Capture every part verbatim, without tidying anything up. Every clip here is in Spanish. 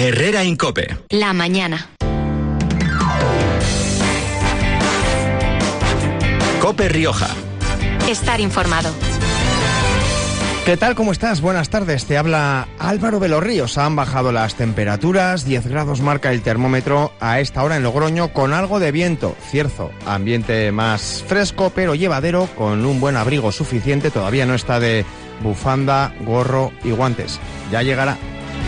Herrera Incope. La mañana. Cope Rioja. Estar informado. ¿Qué tal? ¿Cómo estás? Buenas tardes. Te habla Álvaro de los Ríos. Han bajado las temperaturas, diez grados marca el termómetro a esta hora en Logroño, con algo de viento. Cierzo, ambiente más fresco pero llevadero, con un buen abrigo suficiente. Todavía no está de bufanda, gorro y guantes. Ya llegará.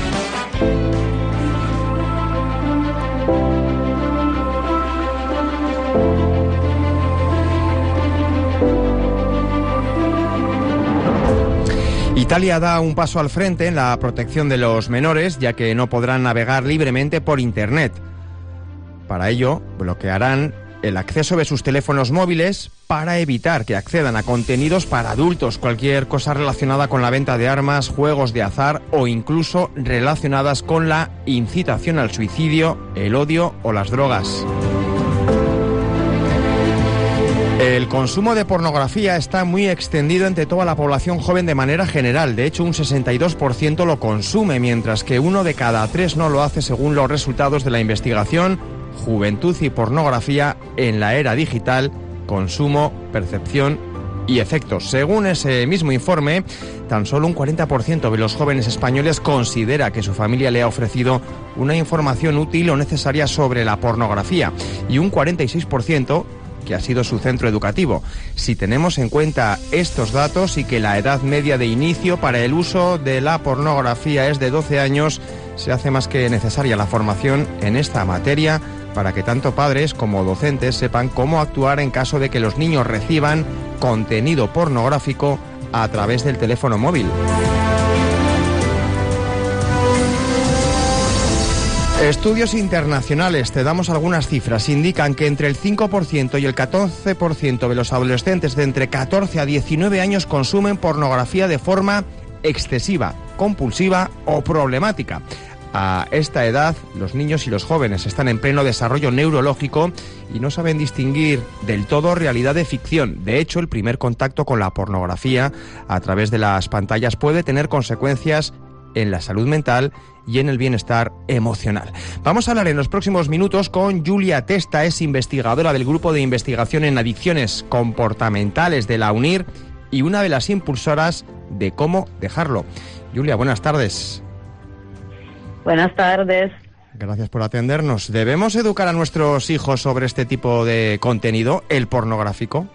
Italia da un paso al frente en la protección de los menores, ya que no podrán navegar libremente por Internet. Para ello, bloquearán el acceso de sus teléfonos móviles para evitar que accedan a contenidos para adultos, cualquier cosa relacionada con la venta de armas, juegos de azar o incluso relacionadas con la incitación al suicidio, el odio o las drogas. El consumo de pornografía está muy extendido entre toda la población joven de manera general. De hecho, un sesenta y dos por ciento lo consume, mientras que uno de cada tres no lo hace, según los resultados de la investigación Juventud y Pornografía en la Era Digital, Consumo, Percepción y Efectos. Según ese mismo informe, tan solo un cuarenta por ciento de los jóvenes españoles considera que su familia le ha ofrecido una información útil o necesaria sobre la pornografía, y un cuarenta y seis por ciento que ha sido su centro educativo. Si tenemos en cuenta estos datos y que la edad media de inicio para el uso de la pornografía es de doce años, se hace más que necesaria la formación en esta materia para que tanto padres como docentes sepan cómo actuar en caso de que los niños reciban contenido pornográfico a través del teléfono móvil. Estudios internacionales, te damos algunas cifras, indican que entre el cinco por ciento y el catorce por ciento de los adolescentes de entre catorce a diecinueve años consumen pornografía de forma excesiva, compulsiva o problemática. A esta edad, los niños y los jóvenes están en pleno desarrollo neurológico y no saben distinguir del todo realidad de ficción. De hecho, el primer contacto con la pornografía a través de las pantallas puede tener consecuencias en la salud mental y en el bienestar emocional. Vamos a hablar en los próximos minutos con Julia Testa, es investigadora del Grupo de Investigación en Adicciones Comportamentales de la UNIR y una de las impulsoras de Cómo dejarlo. Julia, buenas tardes. Buenas tardes. Gracias por atendernos. ¿Debemos educar a nuestros hijos sobre este tipo de contenido, el pornográfico?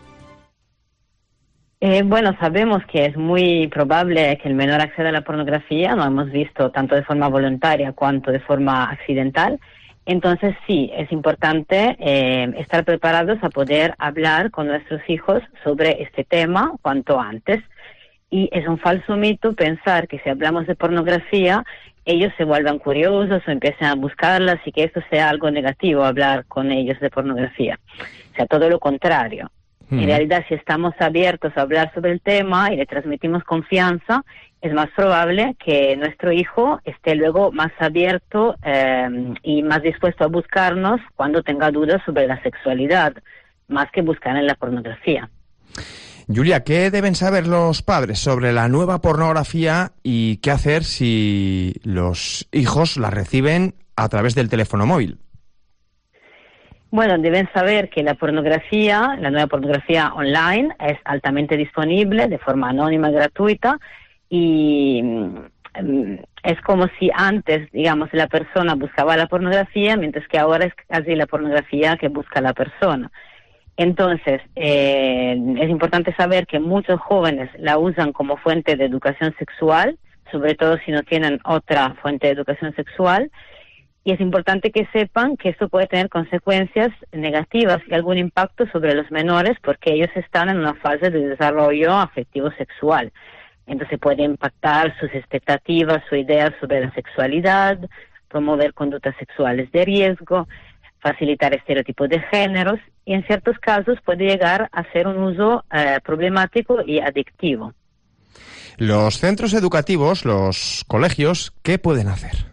Eh, bueno, sabemos que es muy probable que el menor acceda a la pornografía, lo hemos visto tanto de forma voluntaria cuanto de forma accidental. Entonces sí, es importante eh, estar preparados a poder hablar con nuestros hijos sobre este tema cuanto antes. Y es un falso mito pensar que si hablamos de pornografía, ellos se vuelvan curiosos o empiecen a buscarlas y que esto sea algo negativo, hablar con ellos de pornografía. O sea, todo lo contrario. En realidad, si estamos abiertos a hablar sobre el tema y le transmitimos confianza, es más probable que nuestro hijo esté luego más abierto eh, y más dispuesto a buscarnos cuando tenga dudas sobre la sexualidad, más que buscar en la pornografía. Julia, ¿qué deben saber los padres sobre la nueva pornografía y qué hacer si los hijos la reciben a través del teléfono móvil? Bueno, deben saber que la pornografía, la nueva pornografía online, es altamente disponible de forma anónima y gratuita, y um, es como si antes, digamos, la persona buscaba la pornografía, mientras que ahora es casi la pornografía que busca la persona. Entonces, eh, es importante saber que muchos jóvenes la usan como fuente de educación sexual, sobre todo si no tienen otra fuente de educación sexual. Y es importante que sepan que esto puede tener consecuencias negativas y algún impacto sobre los menores, porque ellos están en una fase de desarrollo afectivo sexual. Entonces puede impactar sus expectativas, sus ideas sobre la sexualidad, promover conductas sexuales de riesgo, facilitar estereotipos de géneros y en ciertos casos puede llegar a ser un uso eh, problemático y adictivo. Los centros educativos, los colegios, ¿qué pueden hacer?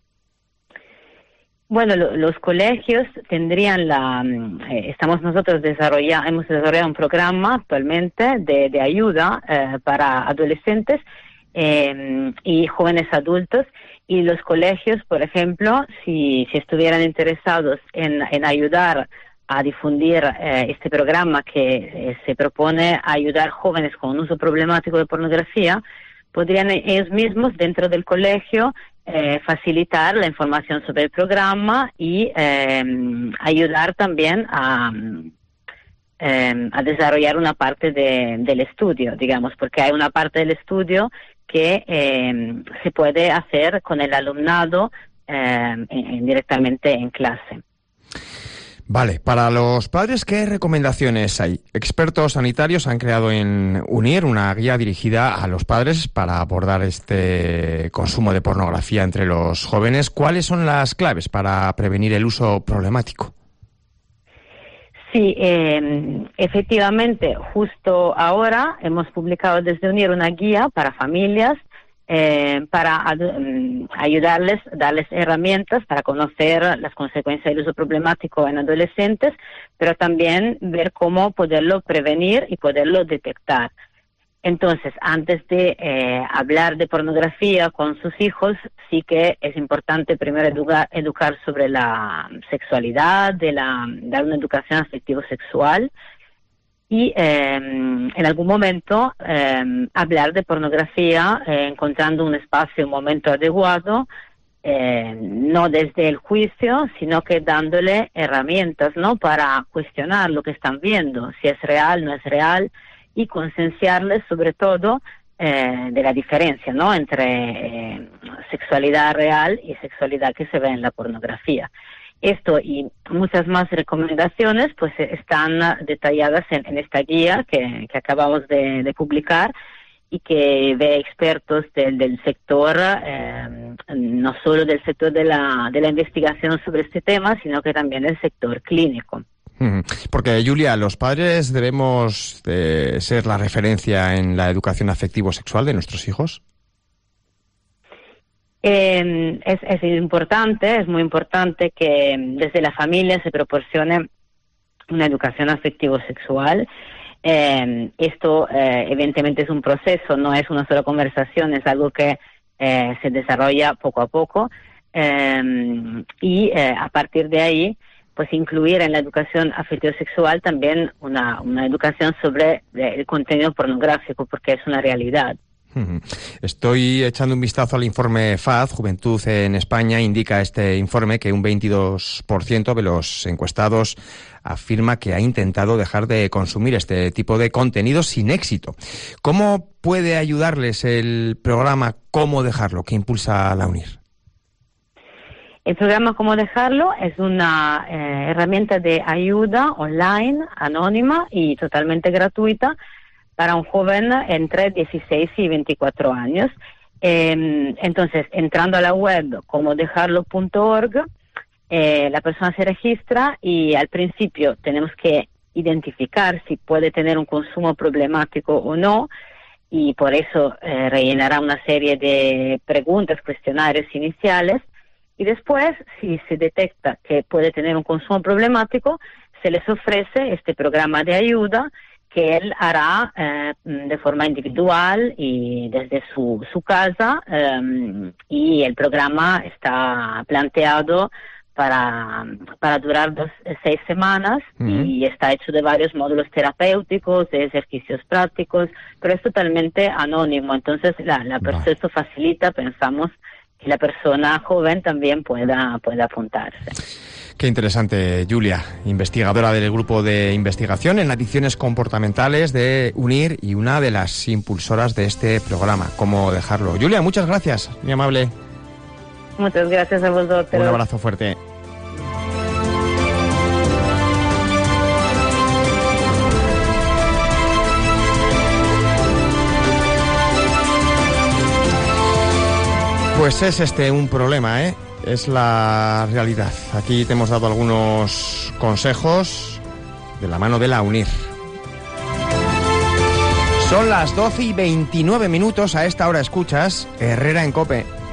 Bueno, lo, los colegios tendrían la... Eh, estamos nosotros desarrollando, hemos desarrollado un programa actualmente de, de ayuda eh, para adolescentes eh, y jóvenes adultos, Y los colegios, por ejemplo, si, si estuvieran interesados en, en ayudar a difundir eh, este programa que eh, se propone ayudar jóvenes con uso problemático de pornografía, podrían ellos mismos dentro del colegio eh, facilitar la información sobre el programa y eh, ayudar también a, eh, a desarrollar una parte de, del estudio, digamos, porque hay una parte del estudio que eh, se puede hacer con el alumnado eh, en, directamente en clase. Vale, para los padres, ¿qué recomendaciones hay? Expertos sanitarios han creado en UNIR una guía dirigida a los padres para abordar este consumo de pornografía entre los jóvenes. ¿Cuáles son las claves para prevenir el uso problemático? Sí, eh, efectivamente, justo ahora hemos publicado desde UNIR una guía para familias Eh, para um, ayudarles, darles herramientas para conocer las consecuencias del uso problemático en adolescentes, pero también ver cómo poderlo prevenir y poderlo detectar. Entonces, antes de eh, hablar de pornografía con sus hijos, sí que es importante primero educar, educar sobre la sexualidad, de la, dar una educación afectivo-sexual, y eh, en algún momento eh, hablar de pornografía eh, encontrando un espacio, un momento adecuado, eh, no desde el juicio, sino que dándole herramientas, ¿no?, para cuestionar lo que están viendo, si es real, no es real, y concienciarles sobre todo eh, de la diferencia, ¿no?, entre eh, sexualidad real y sexualidad que se ve en la pornografía. Esto y muchas más recomendaciones pues están detalladas en, en esta guía que, que acabamos de, de publicar y que ve expertos del, del sector, eh, no solo del sector de la, de la investigación sobre este tema, sino que también del sector clínico. Porque, Julia, los padres debemos de ser la referencia en la educación afectivo-sexual de nuestros hijos. Eh, es, es importante, es muy importante que desde la familia se proporcione una educación afectivo-sexual. Eh, esto eh, evidentemente es un proceso, no es una sola conversación, es algo que eh, se desarrolla poco a poco eh, y eh, a partir de ahí pues incluir en la educación afectivo-sexual también una, una educación sobre el contenido pornográfico, porque es una realidad. Estoy echando un vistazo al informe F A D, Juventud en España. Indica este informe que un veintidós por ciento de los encuestados afirma que ha intentado dejar de consumir este tipo de contenido sin éxito. ¿Cómo puede ayudarles el programa Cómo dejarlo, que impulsa la UNIR? El programa Cómo dejarlo es una eh, herramienta de ayuda online, anónima y totalmente gratuita para un joven entre dieciséis y veinticuatro años. Eh, entonces, entrando a la web como dejarlo punto org, eh, la persona se registra y al principio tenemos que identificar si puede tener un consumo problemático o no, y por eso eh, rellenará una serie de preguntas, cuestionarios iniciales, y después, si se detecta que puede tener un consumo problemático, se les ofrece este programa de ayuda que él hará eh, de forma individual y desde su, su casa, eh, y el programa está planteado para, para durar dos, seis semanas uh-huh. y está hecho de varios módulos terapéuticos, de ejercicios prácticos, pero es totalmente anónimo, entonces la, la persona, wow. esto facilita, pensamos, que la persona joven también pueda, pueda apuntarse. Qué interesante, Julia, investigadora del grupo de investigación en adicciones comportamentales de UNIR y una de las impulsoras de este programa, Cómo dejarlo. Julia, muchas gracias, muy amable. Muchas gracias a vosotros. Un abrazo fuerte. Pues es este un problema, ¿eh? Es la realidad. Aquí te hemos dado algunos consejos de la mano de la UNIR. Son las doce y veintinueve minutos. A esta hora escuchas Herrera en COPE.